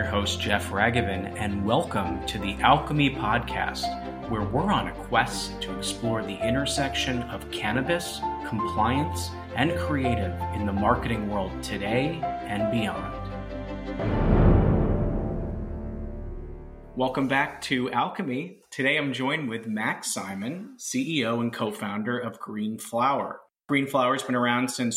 your host, Jeff Raghavan, and welcome to the Alchemy Podcast, where we're on a quest to explore the intersection of cannabis, compliance, and creative in the marketing world today and beyond. Welcome back to Alchemy. Today I'm joined with Max Simon, CEO and co-founder of Green Flower. Green Flower has been around since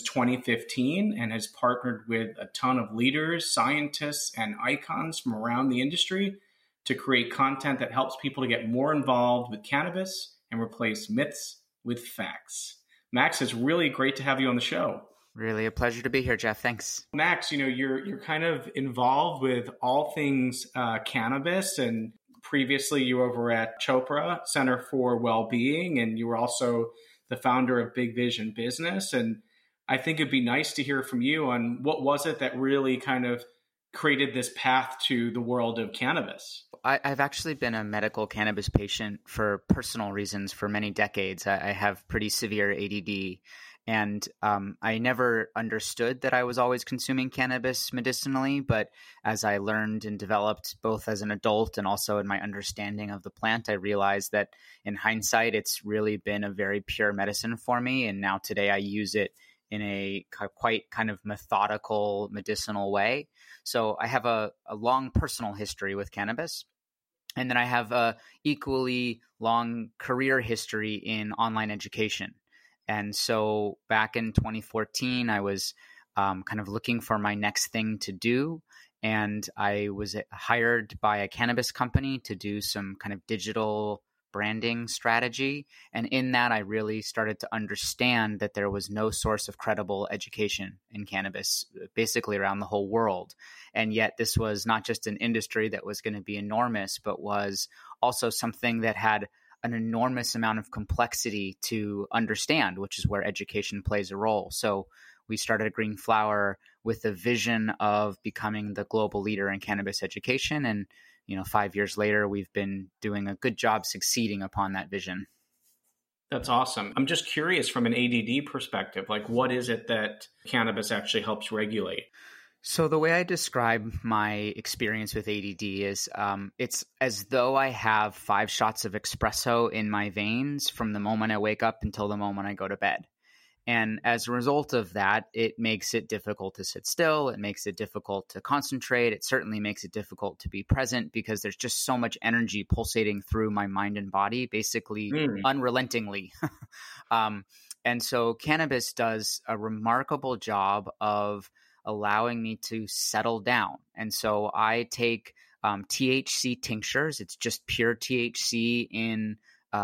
2015 and has partnered with a ton of leaders, scientists, and icons from around the industry to create content that helps people to get more involved with cannabis and replace myths with facts. Max, it's really great to have you on the show. Really a pleasure to be here, Jeff. Thanks. Max, you're kind of involved with all things cannabis, and previously you were over at Chopra Center for Wellbeing, and you were also the founder of Big Vision Business. And I think it'd be nice to hear from you on what was it that really kind of created this path to the world of cannabis. I've actually been a medical cannabis patient for personal reasons for many decades. I have pretty severe ADD. And I never understood that I was always consuming cannabis medicinally. But as I learned and developed both as an adult and also in my understanding of the plant, I realized that in hindsight, it's really been a very pure medicine for me. And now today I use it in a quite kind of methodical, medicinal way. So I have a long personal history with cannabis. And then I have a equally long career history in online education. And so back in 2014, I was kind of looking for my next thing to do. And I was hired by a cannabis company to do some kind of digital branding strategy. And in that, I really started to understand that there was no source of credible education in cannabis, basically around the whole world. And yet this was not just an industry that was going to be enormous, but was also something that had an enormous amount of complexity to understand, which is where education plays a role. So we started Green Flower with a vision of becoming the global leader in cannabis education. And, 5 years later, we've been doing a good job succeeding upon that vision. That's awesome. I'm just curious from an ADD perspective, like what is it that cannabis actually helps regulate? So the way I describe my experience with ADD is it's as though I have 5 shots of espresso in my veins from the moment I wake up until the moment I go to bed. And as a result of that, it makes it difficult to sit still. It makes it difficult to concentrate. It certainly makes it difficult to be present because there's just so much energy pulsating through my mind and body, basically unrelentingly. And so cannabis does a remarkable job of allowing me to settle down. And so I take THC tinctures. It's just pure THC in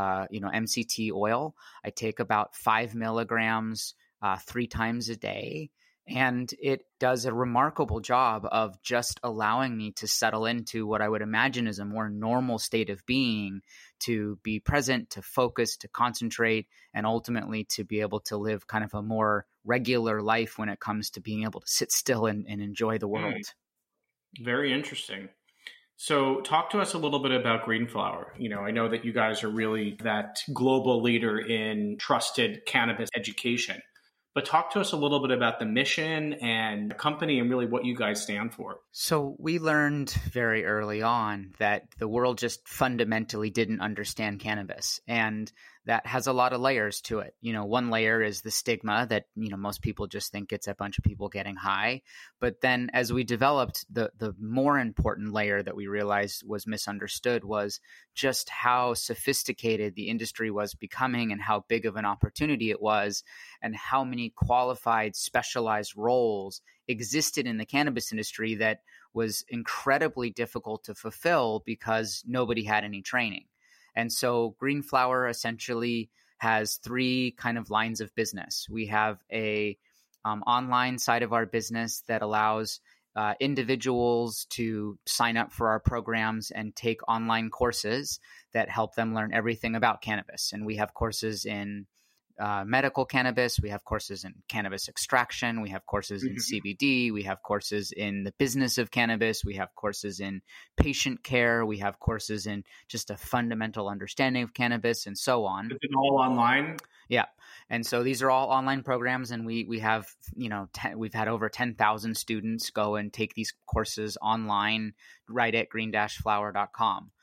MCT oil. I take about 5 milligrams 3 times a day. And it does a remarkable job of just allowing me to settle into what I would imagine is a more normal state of being, to be present, to focus, to concentrate, and ultimately to be able to live kind of a more regular life when it comes to being able to sit still and enjoy the world. Very interesting. So talk to us a little bit about Green Flower. I know that you guys are really that global leader in trusted cannabis education. But talk to us a little bit about the mission and the company and really what you guys stand for. So we learned very early on that the world just fundamentally didn't understand cannabis. And that has a lot of layers to it. One layer is the stigma that, most people just think it's a bunch of people getting high. But then as we developed, the more important layer that we realized was misunderstood was just how sophisticated the industry was becoming and how big of an opportunity it was and how many qualified, specialized roles existed in the cannabis industry that was incredibly difficult to fulfill because nobody had any training. And so Green Flower essentially has 3 kind of lines of business. We have a online side of our business that allows individuals to sign up for our programs and take online courses that help them learn everything about cannabis. And we have courses in medical cannabis. We have courses in cannabis extraction. We have courses in CBD. We have courses in the business of cannabis. We have courses in patient care. We have courses in just a fundamental understanding of cannabis and so on. Is it all online? Yeah. And so these are all online programs, and we have, we've had over 10,000 students go and take these courses online right at green-flower.com.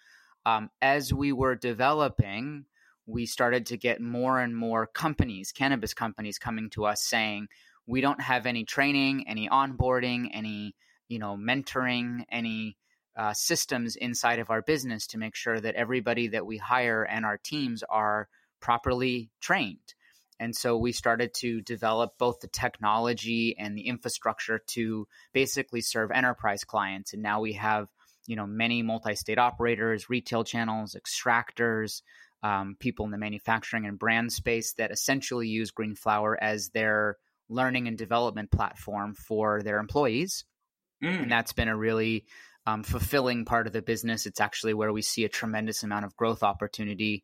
As we were developing, we started to get more and more companies, cannabis companies, coming to us saying, we don't have any training, any onboarding, any, mentoring, any systems inside of our business to make sure that everybody that we hire and our teams are properly trained. And so we started to develop both the technology and the infrastructure to basically serve enterprise clients. And now we have, many multi-state operators, retail channels, extractors, people in the manufacturing and brand space that essentially use Green Flower as their learning and development platform for their employees. And that's been a really fulfilling part of the business. It's actually where we see a tremendous amount of growth opportunity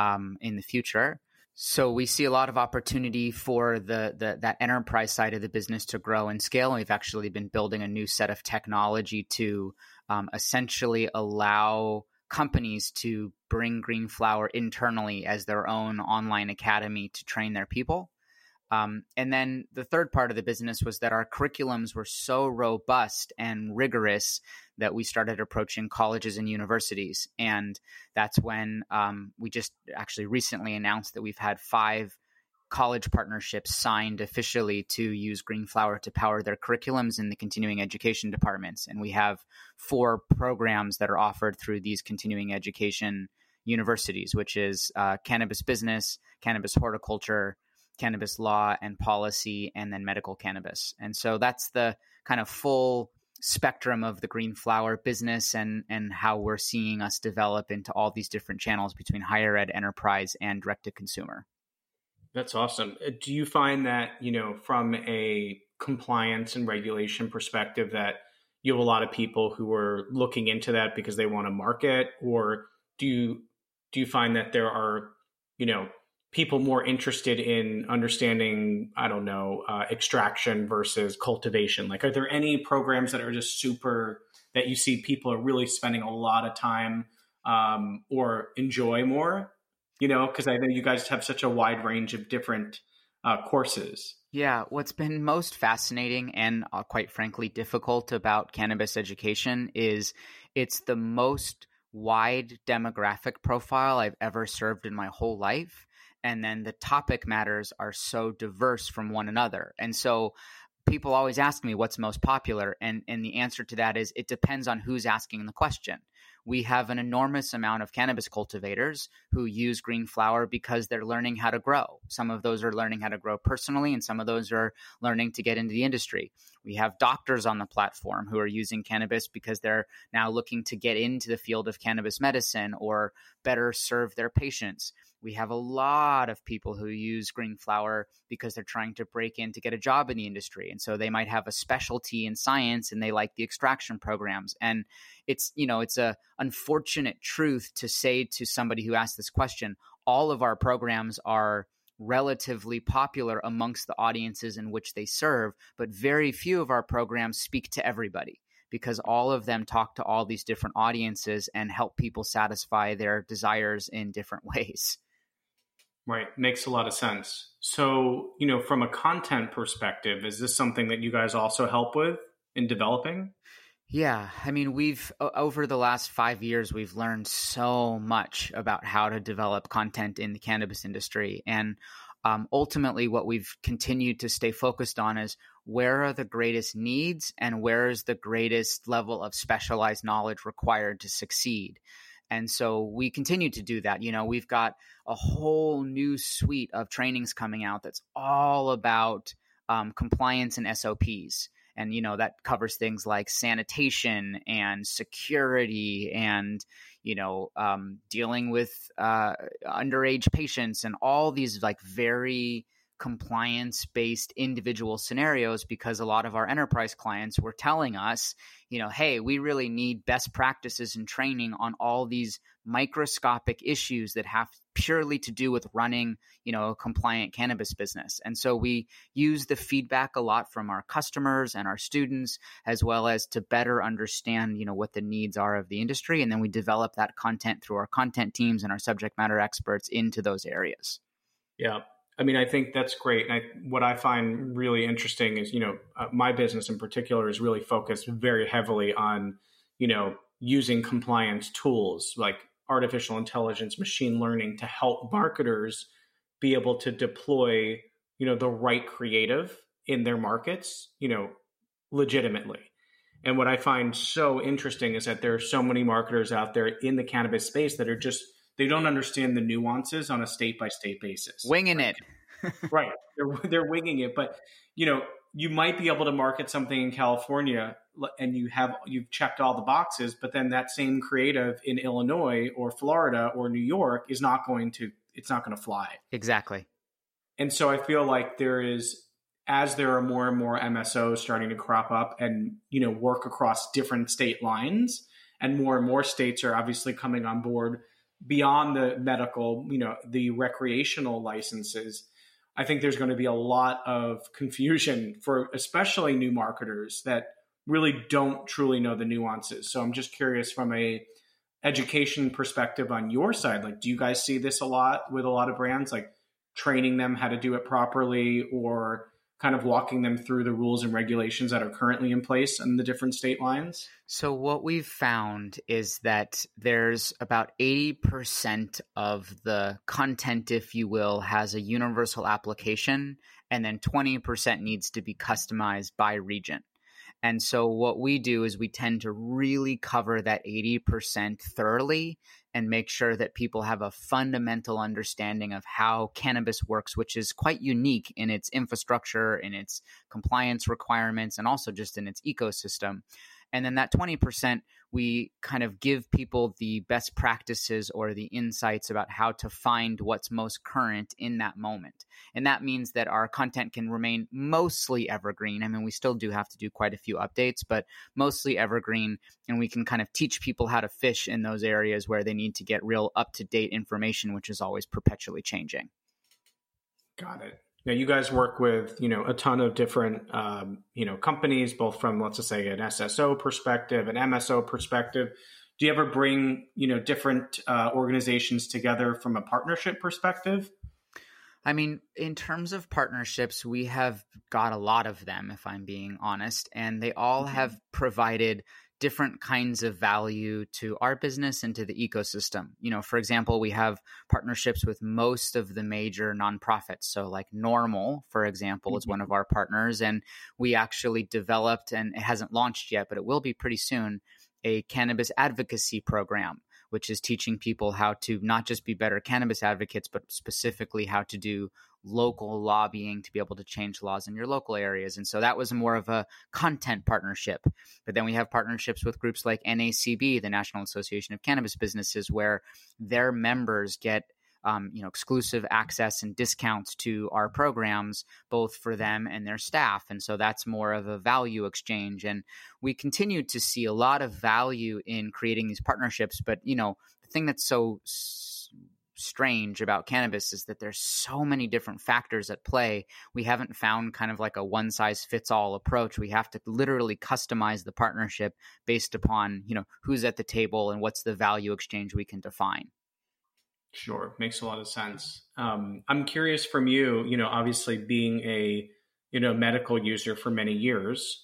in the future. So we see a lot of opportunity for that enterprise side of the business to grow and scale. And we've actually been building a new set of technology to essentially allow companies to bring Green Flower internally as their own online academy to train their people. And then the third part of the business was that our curriculums were so robust and rigorous that we started approaching colleges and universities. And that's when we just actually recently announced that we've had 5 college partnerships signed officially to use Green Flower to power their curriculums in the continuing education departments. And we have 4 programs that are offered through these continuing education universities, which is cannabis business, cannabis horticulture, cannabis law and policy, and then medical cannabis. And so that's the kind of full spectrum of the Green Flower business and how we're seeing us develop into all these different channels between higher ed, enterprise, and direct to consumer. That's awesome. Do you find that, from a compliance and regulation perspective, that you have a lot of people who are looking into that because they want to market, or do you find that there are, people more interested in understanding, extraction versus cultivation? Like, are there any programs that are just super, that you see people are really spending a lot of time or enjoy more? Because I know you guys have such a wide range of different courses. Yeah, what's been most fascinating and quite frankly difficult about cannabis education is it's the most wide demographic profile I've ever served in my whole life. And then the topic matters are so diverse from one another. And so people always ask me what's most popular. And the answer to that is it depends on who's asking the question. We have an enormous amount of cannabis cultivators who use Green Flower because they're learning how to grow. Some of those are learning how to grow personally, and some of those are learning to get into the industry. We have doctors on the platform who are using cannabis because they're now looking to get into the field of cannabis medicine or better serve their patients. We have a lot of people who use Green Flower because they're trying to break in to get a job in the industry. And so they might have a specialty in science and they like the extraction programs. And it's a unfortunate truth to say to somebody who asked this question, all of our programs are relatively popular amongst the audiences in which they serve, but very few of our programs speak to everybody, because all of them talk to all these different audiences and help people satisfy their desires in different ways. Right. Makes a lot of sense. So, from a content perspective, is this something that you guys also help with in developing? Yeah. I mean, we've over the last 5 years, we've learned so much about how to develop content in the cannabis industry. And ultimately, what we've continued to stay focused on is where are the greatest needs and where is the greatest level of specialized knowledge required to succeed. And so we continue to do that. We've got a whole new suite of trainings coming out that's all about compliance and SOPs. And, that covers things like sanitation and security and, dealing with underage patients and all these like very compliance-based individual scenarios, because a lot of our enterprise clients were telling us, hey, we really need best practices and training on all these microscopic issues that have purely to do with running, a compliant cannabis business. And so we use the feedback a lot from our customers and our students, as well as to better understand, what the needs are of the industry. And then we develop that content through our content teams and our subject matter experts into those areas. Yeah. I mean, I think that's great. And what I find really interesting is, my business in particular is really focused very heavily on, using compliance tools like artificial intelligence, machine learning to help marketers be able to deploy, the right creative in their markets, legitimately. And what I find so interesting is that there are so many marketers out there in the cannabis space that are just, they don't understand the nuances on a state by state basis. Winging it. Right. They're winging it. But, you might be able to market something in California and you've checked all the boxes, but then that same creative in Illinois or Florida or New York it's not going to fly. Exactly. And so I feel like as there are more and more MSOs starting to crop up and, work across different state lines, and more states are obviously coming on board beyond the medical, the recreational licenses, I think there's going to be a lot of confusion for especially new marketers that really don't truly know the nuances. So I'm just curious from a education perspective on your side, like, do you guys see this a lot with a lot of brands, like training them how to do it properly or kind of walking them through the rules and regulations that are currently in place in the different state lines? So what we've found is that there's about 80% of the content, if you will, has a universal application, and then 20% needs to be customized by region. And so what we do is we tend to really cover that 80% thoroughly and make sure that people have a fundamental understanding of how cannabis works, which is quite unique in its infrastructure, in its compliance requirements, and also just in its ecosystem. And then that 20%, we kind of give people the best practices or the insights about how to find what's most current in that moment. And that means that our content can remain mostly evergreen. I mean, we still do have to do quite a few updates, but mostly evergreen. And we can kind of teach people how to fish in those areas where they need to get real up-to-date information, which is always perpetually changing. Got it. Now, you guys work with, a ton of different, companies, both from, let's just say, an SSO perspective, an MSO perspective. Do you ever bring, different organizations together from a partnership perspective? I mean, in terms of partnerships, we have got a lot of them, if I'm being honest, and they all have provided different kinds of value to our business and to the ecosystem. For example, we have partnerships with most of the major nonprofits. So like NORML, for example, is one of our partners. And we actually developed, and it hasn't launched yet, but it will be pretty soon, a cannabis advocacy program, which is teaching people how to not just be better cannabis advocates, but specifically how to do local lobbying to be able to change laws in your local areas. And so that was more of a content partnership. But then we have partnerships with groups like NACB, the National Association of Cannabis Businesses, where their members get exclusive access and discounts to our programs, both for them and their staff. And so that's more of a value exchange. And we continue to see a lot of value in creating these partnerships. But, the thing that's so strange about cannabis is that there's so many different factors at play. We haven't found kind of like a one size fits all approach. We have to literally customize the partnership based upon, who's at the table and what's the value exchange we can define. Sure. Makes a lot of sense. I'm curious from you, obviously being a, medical user for many years,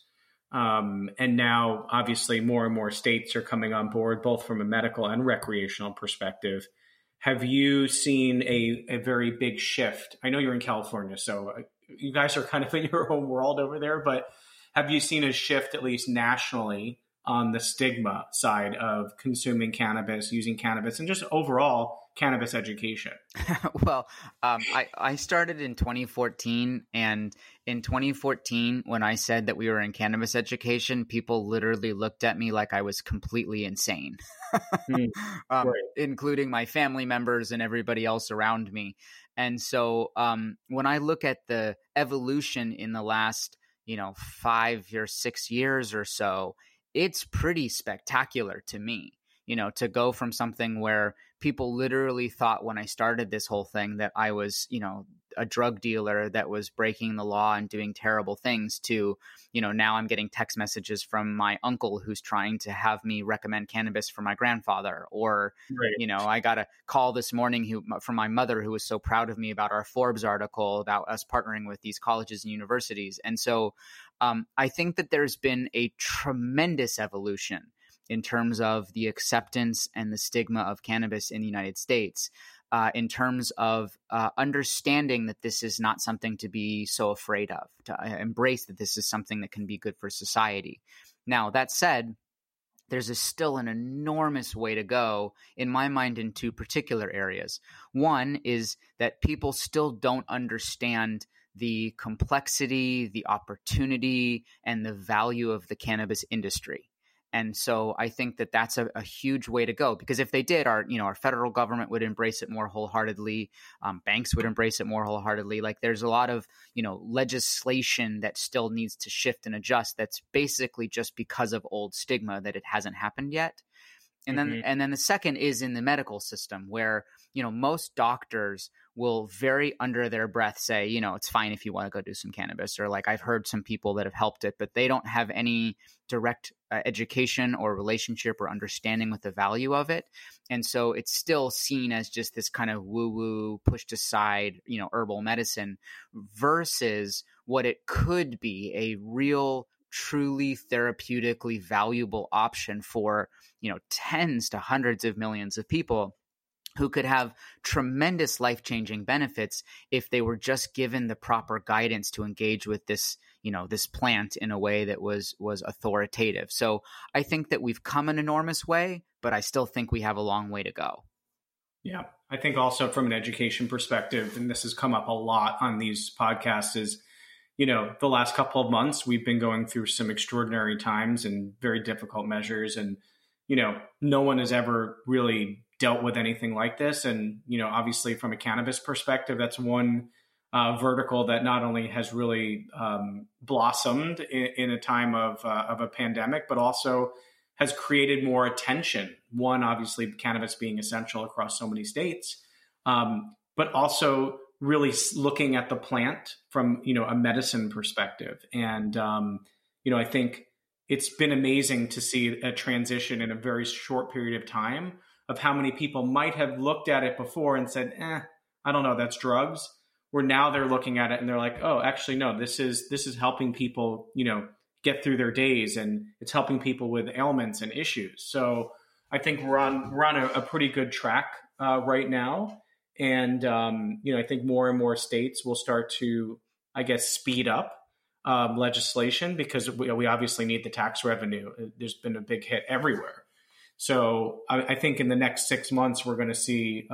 and now obviously more and more states are coming on board, both from a medical and recreational perspective. Have you seen a very big shift? I know you're in California, so you guys are kind of in your own world over there, but have you seen a shift, at least nationally, on the stigma side of consuming cannabis, using cannabis, and just overall cannabis education? Well, I started in 2014, and in 2014, when I said that we were in cannabis education, people literally looked at me like I was completely insane, Right. including my family members and everybody else around me. And so when I look at the evolution in the last, 5 or 6 years or so, it's pretty spectacular to me, to go from something where people literally thought when I started this whole thing that I was, a drug dealer that was breaking the law and doing terrible things to, now I'm getting text messages from my uncle who's trying to have me recommend cannabis for my grandfather. Or, Right. I got a call this morning from my mother who was so proud of me about our Forbes article about us partnering with these colleges and universities. And so I think that there's been a tremendous evolution in terms of the acceptance and the stigma of cannabis in the United States, in terms of understanding that this is not something to be so afraid of, to embrace that this is something that can be good for society. Now, that said, there's still an enormous way to go, in my mind, in two particular areas. One is that people still don't understand the complexity, the opportunity, and the value of the cannabis industry. And so I think that that's a huge way to go, because if they did, our federal government would embrace it more wholeheartedly. Banks would embrace it more wholeheartedly. Like, there's a lot of, legislation that still needs to shift and adjust. That's basically just because of old stigma that it hasn't happened yet. And then the second is in the medical system, where, most doctors will very under their breath say, it's fine if you want to go do some cannabis, or like I've heard some people that have helped it, but they don't have any direct education or relationship or understanding with the value of it. And so it's still seen as just this kind of woo-woo, pushed aside, herbal medicine, versus what it could be, a real, truly therapeutically valuable option for, tens to hundreds of millions of people who could have tremendous life-changing benefits if they were just given the proper guidance to engage with this, this plant in a way that was authoritative. So I think that we've come an enormous way, but I still think we have a long way to go. Yeah. I think also from an education perspective, and this has come up a lot on these podcasts, is, the last couple of months, we've been going through some extraordinary times and very difficult measures. And, no one has ever really dealt with anything like this. And, obviously from a cannabis perspective, that's one vertical that not only has really blossomed in a time of a pandemic, but also has created more attention. One, obviously cannabis being essential across so many states, but also really looking at the plant from, a medicine perspective. And, I think it's been amazing to see a transition in a very short period of time of how many people might have looked at it before and said, I don't know, that's drugs. Where now they're looking at it and they're like, oh, actually, no, this is helping people, get through their days, and it's helping people with ailments and issues. So I think we're on a pretty good track right now. And, I think more and more states will start to, I guess, speed up legislation, because we obviously need the tax revenue. There's been a big hit everywhere. So I think in the next 6 months, we're going to see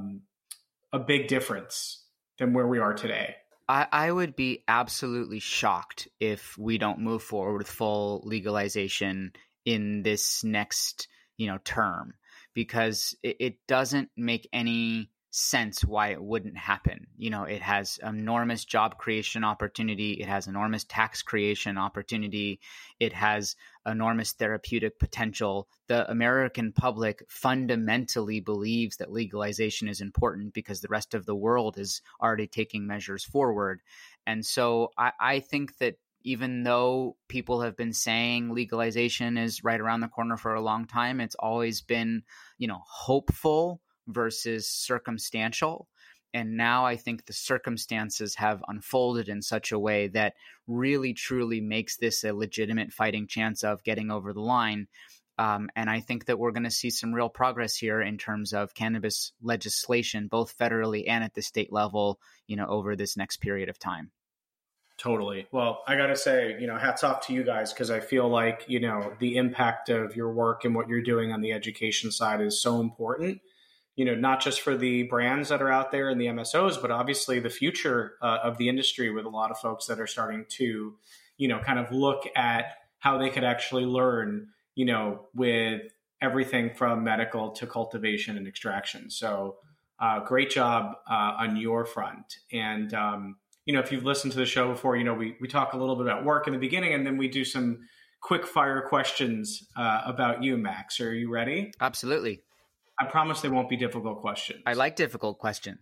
a big difference than where we are today. I would be absolutely shocked if we don't move forward with full legalization in this next, term, because it doesn't make any sense why it wouldn't happen. It has enormous job creation opportunity. It has enormous tax creation opportunity. It has enormous therapeutic potential. The American public fundamentally believes that legalization is important because the rest of the world is already taking measures forward. And so I think that even though people have been saying legalization is right around the corner for a long time, it's always been, hopeful versus circumstantial. And now I think the circumstances have unfolded in such a way that really, truly makes this a legitimate fighting chance of getting over the line. And I think that we're going to see some real progress here in terms of cannabis legislation, both federally and at the state level, over this next period of time. Totally. Well, I got to say, hats off to you guys, because I feel like, the impact of your work and what you're doing on the education side is so important. Not just for the brands that are out there and the MSOs, but obviously the future of the industry, with a lot of folks that are starting to, kind of look at how they could actually learn, with everything from medical to cultivation and extraction. So great job on your front. And, if you've listened to the show before, we talk a little bit about work in the beginning, and then we do some quick fire questions about you, Max. Are you ready? Absolutely. I promise they won't be difficult questions. I like difficult questions.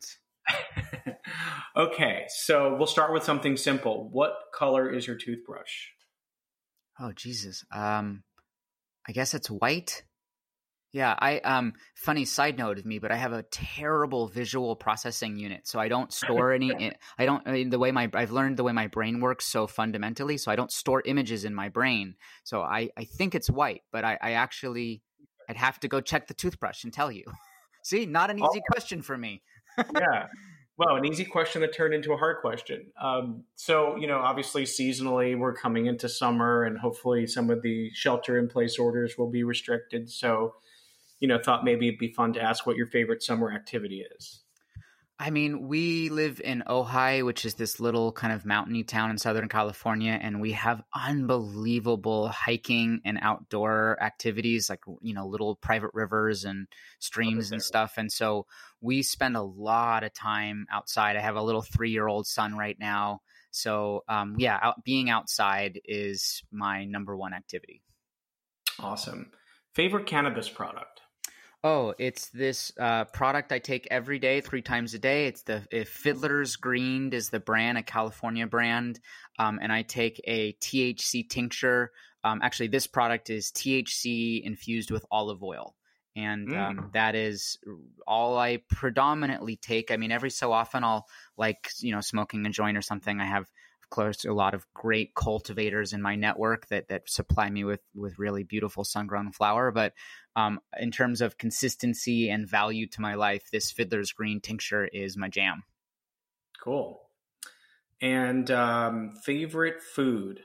Okay, so we'll start with something simple. What color is your toothbrush? Oh, Jesus. I guess it's white. Yeah, funny side note of me, but I have a terrible visual processing unit. So I don't store I've learned the way my brain works so fundamentally. So I don't store images in my brain. So I think it's white, but I'd have to go check the toothbrush and tell you. See, not an easy question for me. Yeah. Well, an easy question that turned into a hard question. So, obviously seasonally we're coming into summer and hopefully some of the shelter in place orders will be restricted. So, thought maybe it'd be fun to ask what your favorite summer activity is. I mean, we live in Ojai, which is this little kind of mountainy town in Southern California, and we have unbelievable hiking and outdoor activities like, little private rivers and streams and stuff. And so we spend a lot of time outside. I have a little 3-year-old son right now. So, being outside is my number one activity. Awesome. Favorite cannabis product? Oh, it's this product I take every day, 3 times a day. It's Fiddler's Green is the brand, a California brand. And I take a THC tincture. Actually, this product is THC infused with olive oil. And that is all I predominantly take. I mean, every so often I'll smoking a joint or something. I have, of course, a lot of great cultivators in my network that supply me with really beautiful sun-grown flower. But in terms of consistency and value to my life, this Fiddler's Green tincture is my jam. Cool. And favorite food?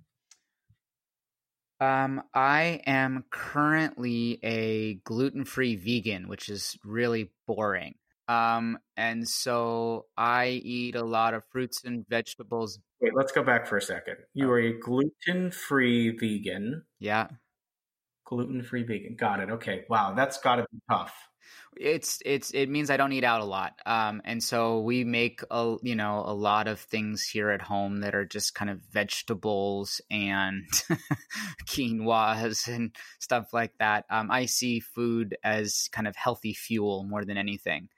I am currently a gluten-free vegan, which is really boring. And so I eat a lot of fruits and vegetables. Wait, let's go back for a second. You are a gluten-free vegan. Yeah. Gluten-free vegan. Got it. Okay. Wow. That's got to be tough. It means I don't eat out a lot. And so we make a lot of things here at home that are just kind of vegetables and quinoas and stuff like that. I see food as kind of healthy fuel more than anything.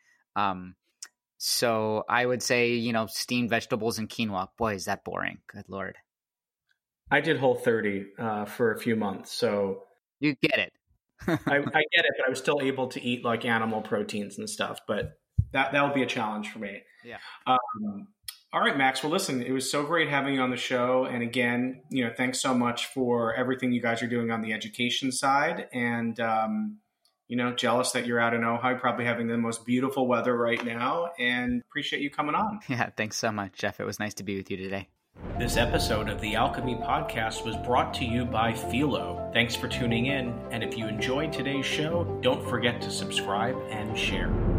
So I would say, steamed vegetables and quinoa. Boy, is that boring. Good Lord. I did Whole30 for a few months. So you get it. I get it, but I was still able to eat like animal proteins and stuff, but that will be a challenge for me. Yeah. All right, Max. Well, listen, it was so great having you on the show. And again, thanks so much for everything you guys are doing on the education side. And, jealous that you're out in Ojai, probably having the most beautiful weather right now, and appreciate you coming on. Yeah. Thanks so much, Jeff. It was nice to be with you today. This episode of the Alchemy Podcast was brought to you by Philo. Thanks for tuning in, and if you enjoyed today's show, don't forget to subscribe and share.